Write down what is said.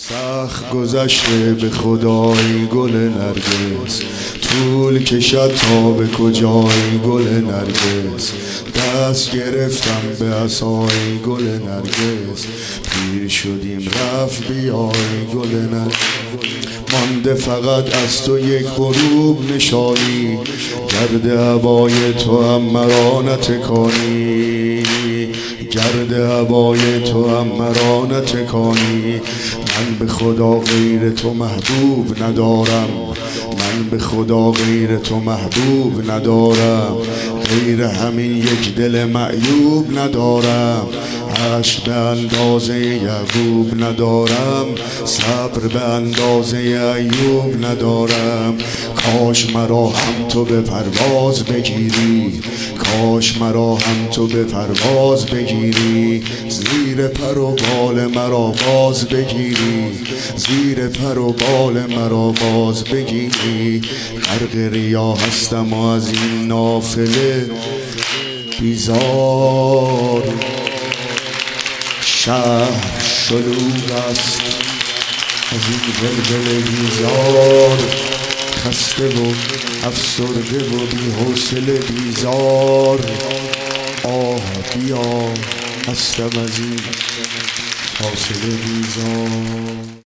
سخت گذشته به خدای گل نرگس، طول کشد تا به کجای گل نرگس. دست گرفتم به عصای گل نرگس، پیر شدیم رفت بیای گل نرگس. مانده فقط از تو یک غروب نشانی، گرد هوای تو هم مرا نتکانی، گرد هوای تو هم مرا نتکانی. من به خدا غیر تو محبوب ندارم، من به خدا غیر تو محبوب ندارم، غیر همین یک دل معیوب ندارم. عشق به اندازه یعقوب ندارم، صبر به اندازه ایوب ندارم. کاش مرا هم تو به پرواز بگیری، کاش مرا هم تو به پرواز بگیری. زیر پر و بال مرا باز بگیری، زیر پر و بال مرا باز بگیری. غرق ریا هستم و از این نافله بیزار. شهر شلوغ است از این بلبل بیزار، خسته و افسرده و بی‌حوصله بیزار. آه بیا هستم از این فاصله بیزار.